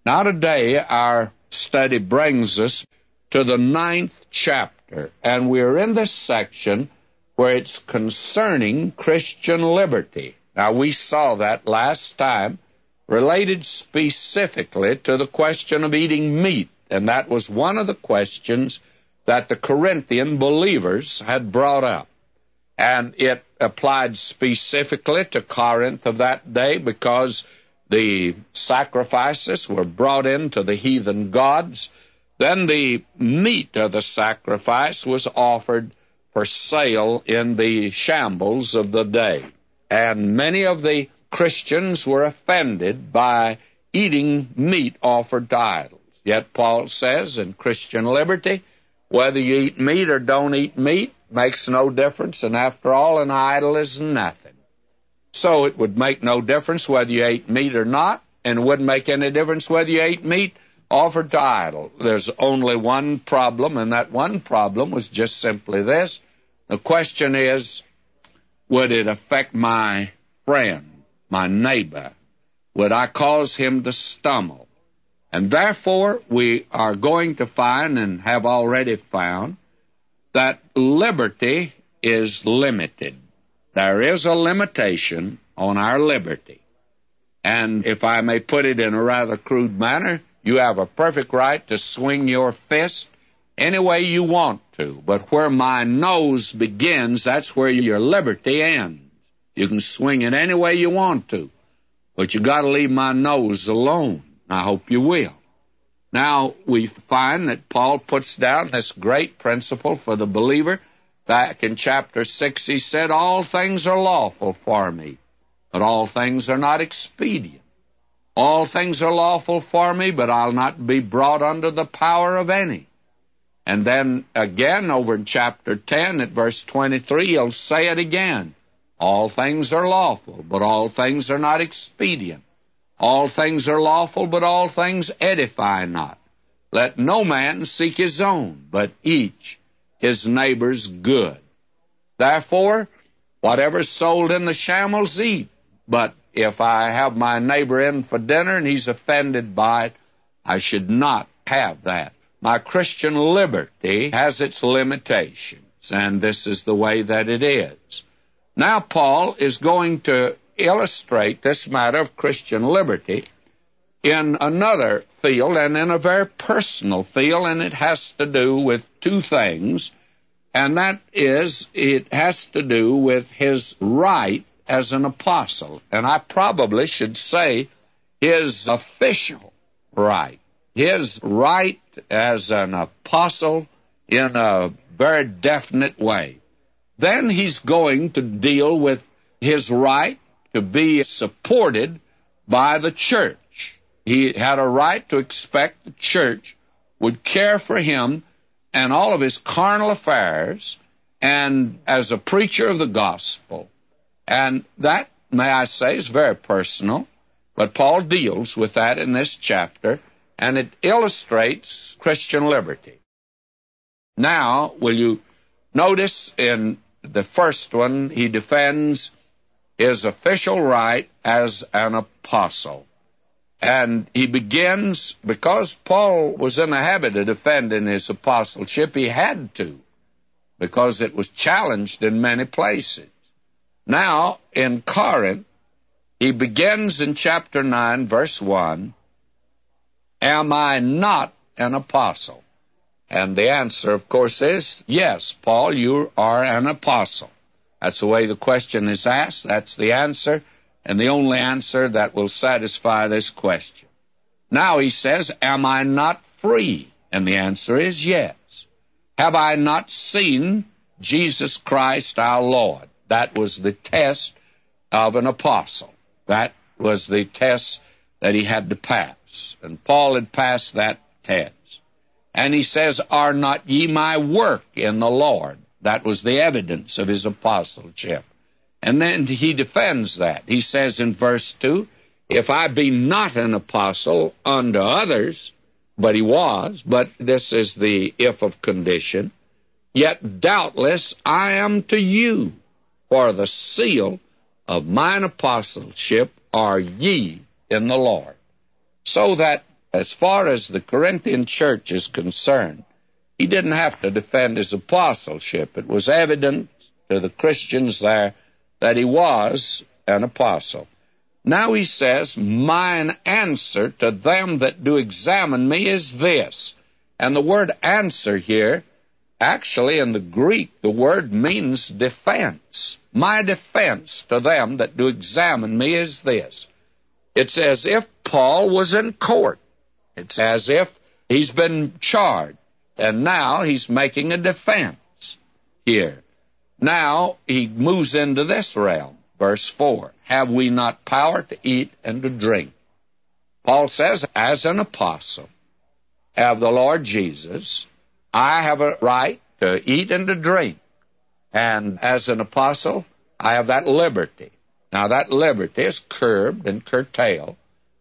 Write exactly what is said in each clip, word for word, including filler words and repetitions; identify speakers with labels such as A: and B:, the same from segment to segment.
A: Now today our study brings us to the ninth chapter, and we're in this section where it's concerning Christian liberty. Now we saw that last time, related specifically to the question of eating meat, and that was one of the questions that the Corinthian believers had brought up. And it applied specifically to Corinth of that day because the sacrifices were brought in to the heathen gods. Then the meat of the sacrifice was offered for sale in the shambles of the day. And many of the Christians were offended by eating meat offered to idols. Yet Paul says in Christian liberty, whether you eat meat or don't eat meat makes no difference, and after all, an idol is nothing. So it would make no difference whether you ate meat or not, and it wouldn't make any difference whether you ate meat offered to idol. There's only one problem, and that one problem was just simply this. The question is, would it affect my friend, my neighbor? Would I cause him to stumble? And therefore, we are going to find, and have already found, that liberty is limited. There is a limitation on our liberty. And if I may put it in a rather crude manner, you have a perfect right to swing your fist any way you want to. But where my nose begins, that's where your liberty ends. You can swing it any way you want to, but you got to leave my nose alone. I hope you will. Now, we find that Paul puts down this great principle for the believer. Back in chapter six, he said, all things are lawful for me, but all things are not expedient. All things are lawful for me, but I'll not be brought under the power of any. And then again, over in chapter ten, at verse twenty-three, he'll say it again. All things are lawful, but all things are not expedient. All things are lawful, but all things edify not. Let no man seek his own, but each his neighbor's good. Therefore, whatever's sold in the shambles, eat. But if I have my neighbor in for dinner and he's offended by it, I should not have that. My Christian liberty has its limitations, and this is the way that it is. Now Paul is going to illustrate this matter of Christian liberty in another field, and in a very personal field, and it has to do with two things, and that is, it has to do with his right as an apostle, and I probably should say his official right, his right as an apostle in a very definite way. Then he's going to deal with his right to be supported by the church. He had a right to expect the church would care for him and all of his carnal affairs, and as a preacher of the gospel. And that, may I say, is very personal, but Paul deals with that in this chapter, and it illustrates Christian liberty. Now, will you notice in the first one, he defends his official right as an apostle. And he begins, because Paul was in the habit of defending his apostleship, he had to, because it was challenged in many places. Now, in Corinth, he begins in chapter nine, verse one, am I not an apostle? And the answer, of course, is, yes, Paul, you are an apostle. That's the way the question is asked. That's the answer, and the only answer that will satisfy this question. Now he says, am I not free? And the answer is yes. Have I not seen Jesus Christ our Lord? That was the test of an apostle. That was the test that he had to pass. And Paul had passed that test. And he says, are not ye my work in the Lord? That was the evidence of his apostleship. And then he defends that. He says in verse two, if I be not an apostle unto others, but he was, but this is the if of condition, yet doubtless I am to you, for the seal of mine apostleship are ye in the Lord. So that as far as the Corinthian church is concerned, he didn't have to defend his apostleship. It was evident to the Christians there that he was an apostle. Now he says, mine answer to them that do examine me is this. And the word answer here, actually in the Greek, the word means defense. My defense to them that do examine me is this. It's as if Paul was in court. It's as if he's been charged, and now he's making a defense here. Now he moves into this realm. Verse four, have we not power to eat and to drink? Paul says, as an apostle of the Lord Jesus, I have a right to eat and to drink. And as an apostle, I have that liberty. Now that liberty is curbed and curtailed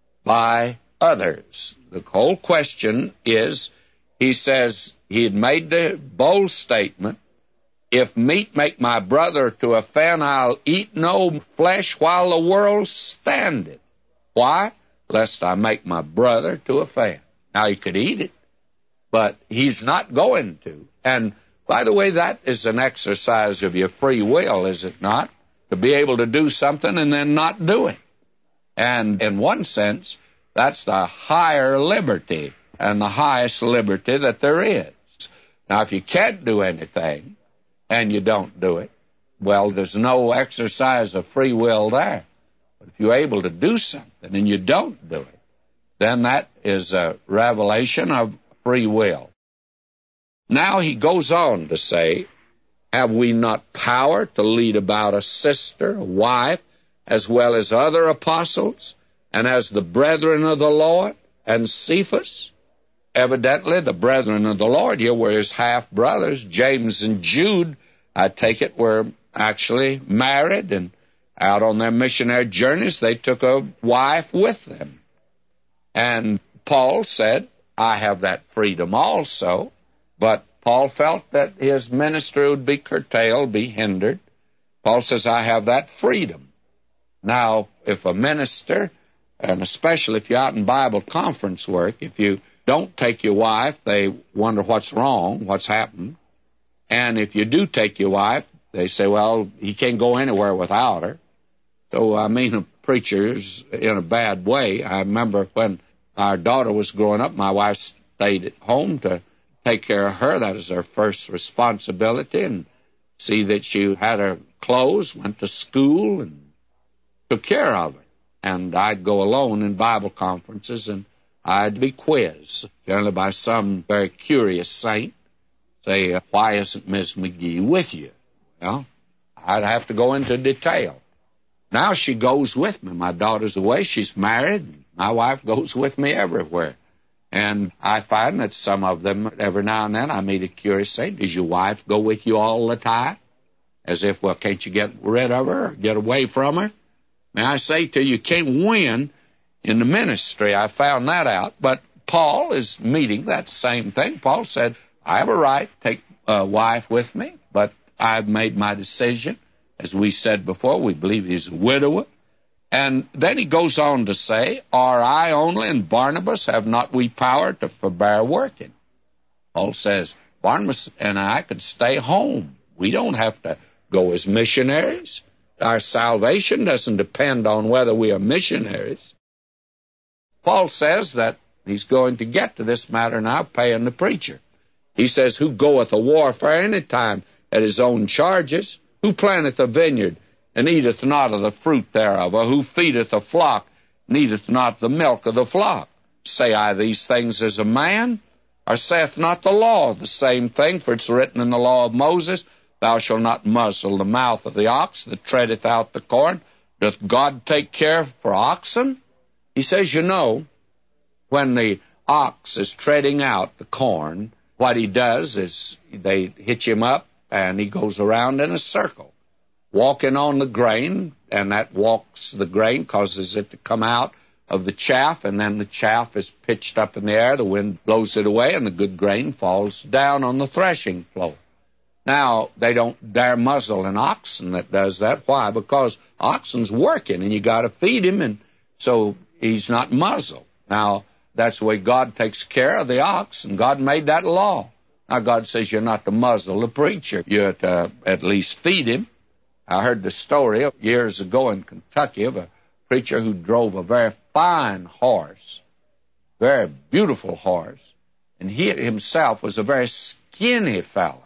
A: by others. The whole question is, he says, he had made the bold statement, if meat make my brother to offend, I'll eat no flesh while the world standeth. Why? Lest I make my brother to offend. Now, he could eat it, but he's not going to. And, by the way, that is an exercise of your free will, is it not? To be able to do something and then not do it. And in one sense, that's the higher liberty and the highest liberty that there is. Now, if you can't do anything, and you don't do it, well, there's no exercise of free will there. But if you're able to do something and you don't do it, then that is a revelation of free will. Now he goes on to say, have we not power to lead about a sister, a wife, as well as other apostles, and as the brethren of the Lord, and Cephas? Evidently, the brethren of the Lord here were his half-brothers. James and Jude, I take it, were actually married, and out on their missionary journeys, they took a wife with them. And Paul said, I have that freedom also, but Paul felt that his ministry would be curtailed, be hindered. Paul says, I have that freedom. Now, if a minister, and especially if you're out in Bible conference work, if you don't take your wife, they wonder what's wrong, what's happened. And if you do take your wife, they say, well, he can't go anywhere without her. So, I mean, a preacher's in a bad way. I remember when our daughter was growing up, my wife stayed at home to take care of her. That was her first responsibility, and see that she had her clothes, went to school, and took care of her. And I'd go alone in Bible conferences, and I'd be quizzed, generally by some very curious saint, say, why isn't Miss McGee with you? Well, I'd have to go into detail. Now she goes with me. My daughter's away. She's married. My wife goes with me everywhere. And I find that some of them, every now and then, I meet a curious saint, does your wife go with you all the time? As if, well, can't you get rid of her or get away from her? Now, I say to you, you can't win in the ministry. I found that out. But Paul is meeting that same thing. Paul said, I have a right to take a wife with me, but I've made my decision. As we said before, we believe he's a widower. And then he goes on to say, are I only and Barnabas, have not we power to forbear working? Paul says, Barnabas and I could stay home. We don't have to go as missionaries. Our salvation doesn't depend on whether we are missionaries. Paul says that he's going to get to this matter now, paying the preacher. He says, who goeth a warfare any time at his own charges? Who planteth a vineyard, and eateth not of the fruit thereof? Or who feedeth a flock, and eateth not the milk of the flock? Say I these things as a man? Or saith not the law the same thing? For it's written in the law of Moses, thou shalt not muzzle the mouth of the ox that treadeth out the corn. Doth God take care for oxen? He says, you know, when the ox is treading out the corn, what he does is they hitch him up, and he goes around in a circle, walking on the grain, and that walks the grain, causes it to come out of the chaff, and then the chaff is pitched up in the air, the wind blows it away, and the good grain falls down on the threshing floor. Now, they don't dare muzzle an oxen that does that. Why? Because oxen's working, and you got to feed him, and so he's not muzzled. Now, That's the way God takes care of the ox, and God made that law. Now, God says you're not to muzzle the preacher. You're to at least feed him. I heard the story years ago in Kentucky of a preacher who drove a very fine horse, very beautiful horse, and he himself was a very skinny fellow.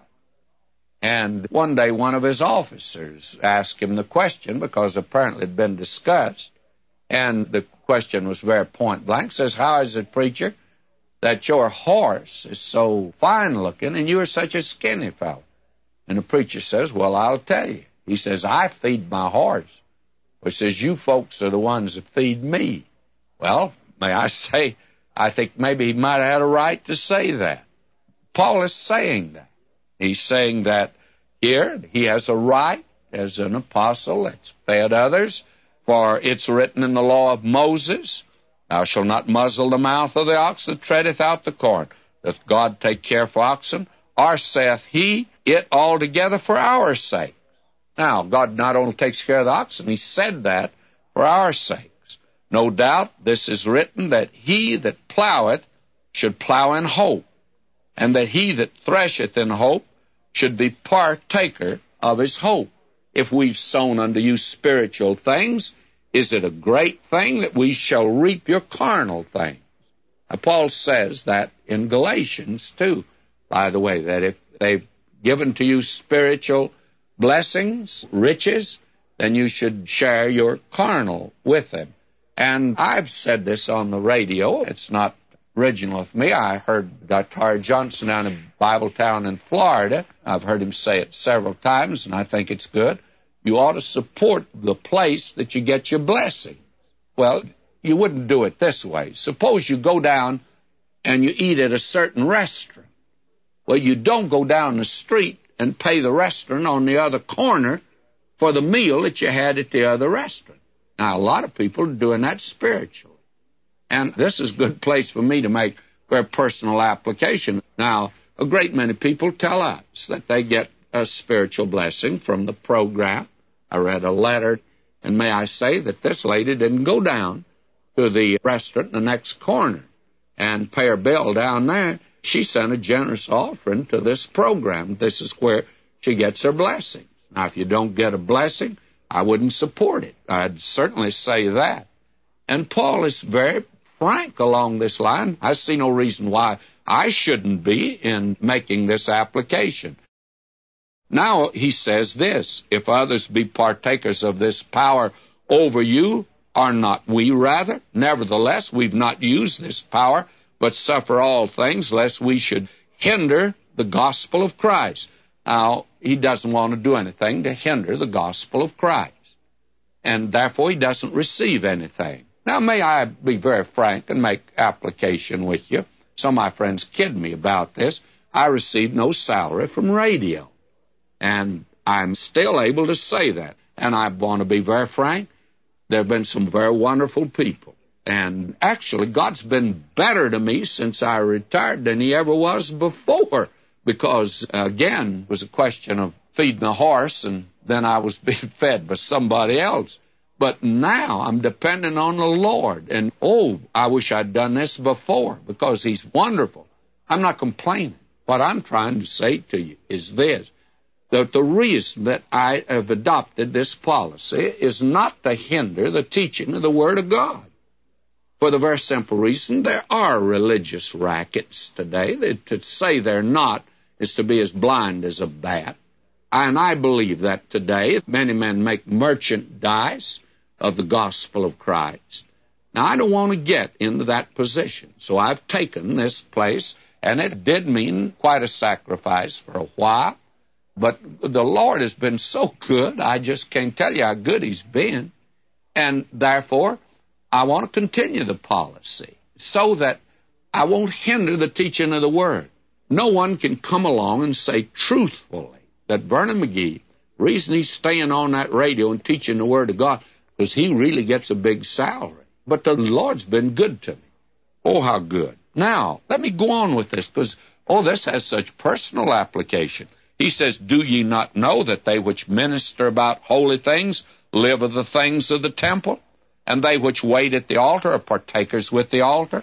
A: And one day one of his officers asked him the question, because apparently it had been discussed, and the question was very point blank, says, how is it, preacher, that your horse is so fine-looking and you are such a skinny fellow? And the preacher says, well, I'll tell you. He says, I feed my horse. He says, you folks are the ones that feed me. Well, may I say, I think maybe he might have had a right to say that. Paul is saying that. He's saying that here he has a right as an apostle that's fed others, for it's written in the law of Moses, thou shalt not muzzle the mouth of the ox that treadeth out the corn. Doth God take care for oxen? Or saith he it altogether for our sake? Now, God not only takes care of the oxen, he said that for our sakes. No doubt this is written that he that ploweth should plow in hope, and that he that thresheth in hope should be partaker of his hope. If we've sown unto you spiritual things, is it a great thing that we shall reap your carnal things? Now, Paul says that in Galatians, too, by the way, that if they've given to you spiritual blessings, riches, then you should share your carnal with them. And I've said this on the radio. It's not original of me. I heard Doctor Harry Johnson down in Bibletown in Florida. I've heard him say it several times, and I think it's good. You ought to support the place that you get your blessing. Well, you wouldn't do it this way. Suppose you go down and you eat at a certain restaurant. Well, you don't go down the street and pay the restaurant on the other corner for the meal that you had at the other restaurant. Now, a lot of people are doing that spiritually. And this is a good place for me to make very personal application. Now, a great many people tell us that they get a spiritual blessing from the program. I read a letter, and may I say that this lady didn't go down to the restaurant in the next corner and pay her bill down there. She sent a generous offering to this program. This is where she gets her blessing. Now, if you don't get a blessing, I wouldn't support it. I'd certainly say that. And Paul is very frank along this line. I see no reason why I shouldn't be in making this application. Now he says this, if others be partakers of this power over you, are not we rather? Nevertheless, we've not used this power, but suffer all things, lest we should hinder the gospel of Christ. Now, he doesn't want to do anything to hinder the gospel of Christ, and therefore he doesn't receive anything. Now, may I be very frank and make application with you? Some of my friends kid me about this. I receive no salary from radio, and I'm still able to say that. And I want to be very frank. There have been some very wonderful people. And actually, God's been better to me since I retired than he ever was before, because, again, it was a question of feeding a horse, and then I was being fed by somebody else. But now I'm dependent on the Lord. And, oh, I wish I'd done this before, because he's wonderful. I'm not complaining. What I'm trying to say to you is this, that the reason that I have adopted this policy is not to hinder the teaching of the Word of God. For the very simple reason, there are religious rackets today. That to say they're not is to be as blind as a bat. And I believe that today many men make merchandise of the gospel of Christ. Now, I don't want to get into that position, so I've taken this place, and it did mean quite a sacrifice for a while, but the Lord has been so good, I just can't tell you how good he's been, and therefore, I want to continue the policy so that I won't hinder the teaching of the Word. No one can come along and say truthfully that Vernon McGee, the reason he's staying on that radio and teaching the Word of God, because he really gets a big salary. But the Lord's been good to me. Oh, how good. Now, let me go on with this, because, oh, this has such personal application. He says, do ye not know that they which minister about holy things live of the things of the temple? And they which wait at the altar are partakers with the altar?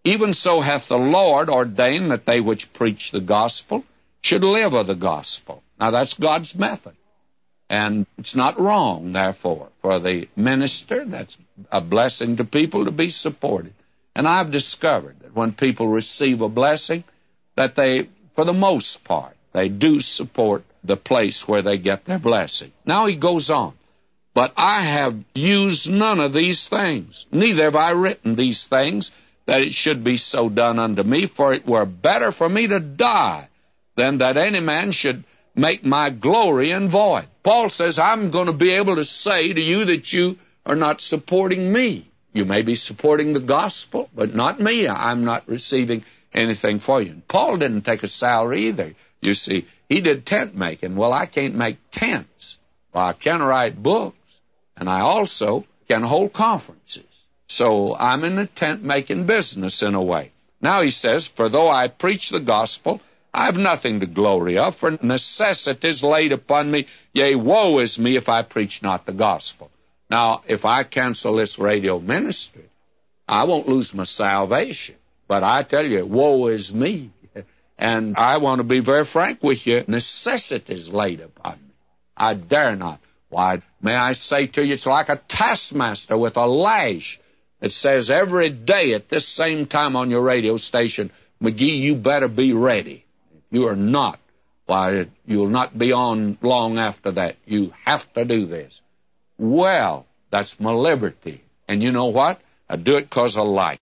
A: Even so hath the Lord ordained that they which preach the gospel should live of the gospel. Now, that's God's method. And it's not wrong, therefore, for the minister. That's a blessing to people to be supported. And I've discovered that when people receive a blessing, that they, for the most part, they do support the place where they get their blessing. Now he goes on. But I have used none of these things, neither have I written these things, that it should be so done unto me, for it were better for me to die than that any man should make my glory in void. Paul says, I'm going to be able to say to you that you are not supporting me. You may be supporting the gospel, but not me. I'm not receiving anything for you. And Paul didn't take a salary either. You see, he did tent making. Well, I can't make tents. Well, I can write books, and I also can hold conferences. So I'm in the tent-making business in a way. Now he says, for though I preach the gospel, I have nothing to glory of, for necessity is laid upon me. Yea, woe is me if I preach not the gospel. Now, if I cancel this radio ministry, I won't lose my salvation. But I tell you, woe is me. And I want to be very frank with you. Necessity is laid upon me. I dare not. Why, may I say to you, it's like a taskmaster with a lash. It says every day at this same time on your radio station, McGee, you better be ready. If you are not, why, you'll not be on long after that. You have to do this. Well, that's my liberty. And you know what? I do it because I like.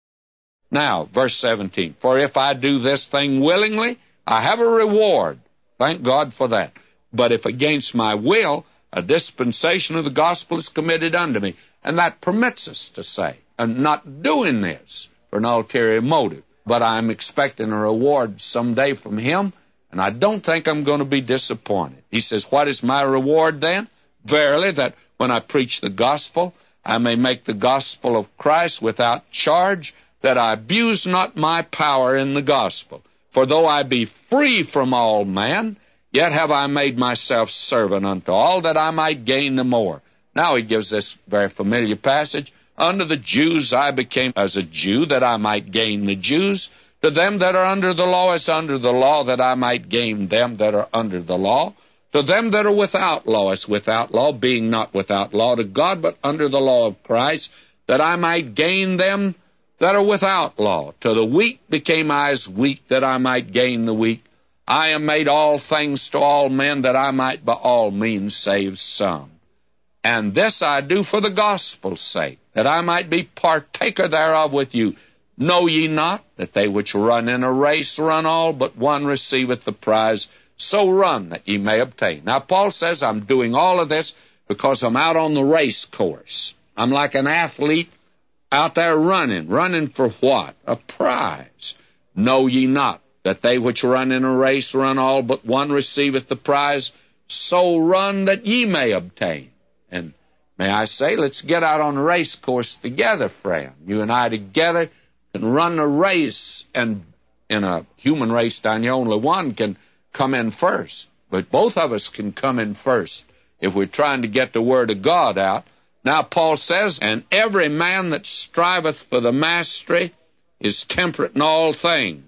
A: Now, verse seventeen, for if I do this thing willingly, I have a reward. Thank God for that. But if against my will, a dispensation of the gospel is committed unto me. And that permits us to say, I'm not doing this for an ulterior motive, but I'm expecting a reward someday from him, and I don't think I'm going to be disappointed. He says, what is my reward then? Verily, that when I preach the gospel, I may make the gospel of Christ without charge, that I abuse not my power in the gospel. For though I be free from all men, yet have I made myself servant unto all, that I might gain the more. Now he gives this very familiar passage. Unto the Jews I became as a Jew, that I might gain the Jews. To them that are under the law as under the law, that I might gain them that are under the law. To them that are without law as without law, being not without law to God, but under the law of Christ, that I might gain them that are without law. To the weak became I as weak, that I might gain the weak. I am made all things to all men, that I might by all means save some. And this I do for the gospel's sake, that I might be partaker thereof with you. Know ye not that they which run in a race run all, but one receiveth the prize? So run that ye may obtain. Now, Paul says I'm doing all of this because I'm out on the race course. I'm like an athlete out there running. Running for what? A prize. Know ye not that they which run in a race run all, but one receiveth the prize? So run that ye may obtain. And may I say, let's get out on the race course together, friend. You and I together can run a race, and in a human race down here, only one can come in first. But both of us can come in first if we're trying to get the Word of God out. Now, Paul says, and every man that striveth for the mastery is temperate in all things.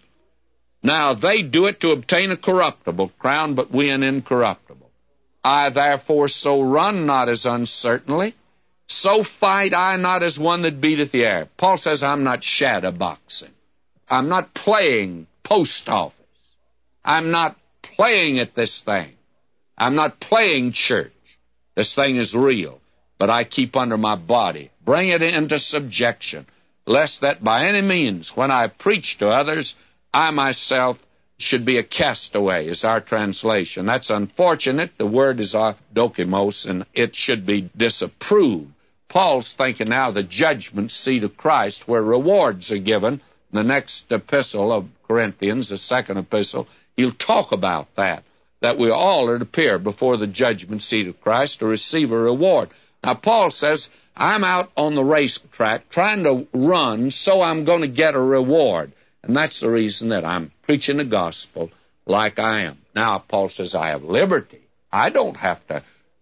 A: Now, they do it to obtain a corruptible crown, but we an incorruptible. I therefore so run, not as uncertainly, so fight I not as one that beateth the air. Paul says I'm not shadow boxing. I'm not playing post office. I'm not playing at this thing. I'm not playing church. This thing is real, but I keep under my body, bring it into subjection, lest that by any means, when I preach to others, I myself should be a castaway, is our translation. That's unfortunate. The word is dokimos, and it should be disapproved. Paul's thinking now the judgment seat of Christ, where rewards are given. The next epistle of Corinthians, the second epistle, he'll talk about that, that we all are to appear before the judgment seat of Christ to receive a reward. Now, Paul says, I'm out on the racetrack trying to run, so I'm going to get a reward. And that's the reason that I'm preaching the gospel like I am. Now, Paul says, I have liberty. I don't have to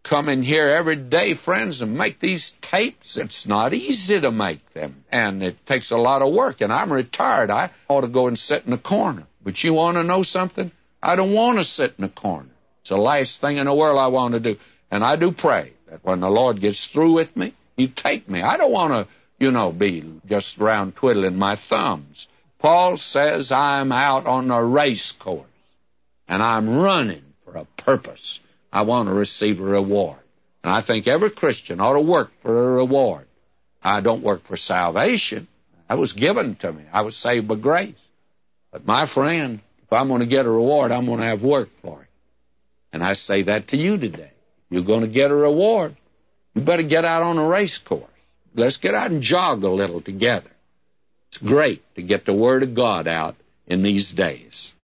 A: come in here every day, friends, and make these tapes. It's not easy to make them, and it takes a lot of work, and I'm retired. I ought to go and sit in the corner. But you want to know something? I don't want to sit in the corner. It's the last thing in the world I want to do. And I do pray that when the Lord gets through with me, He'll take me. I don't want to, you know, be just around twiddling my thumbs. Paul says I'm out on a race course, and I'm running for a purpose. I want to receive a reward. And I think every Christian ought to work for a reward. I don't work for salvation. That was given to me. I was saved by grace. But my friend, if I'm going to get a reward, I'm going to have work for it. And I say that to you today. You're going to get a reward. You better get out on a race course. Let's get out and jog a little together. It's great to get the Word of God out in these days.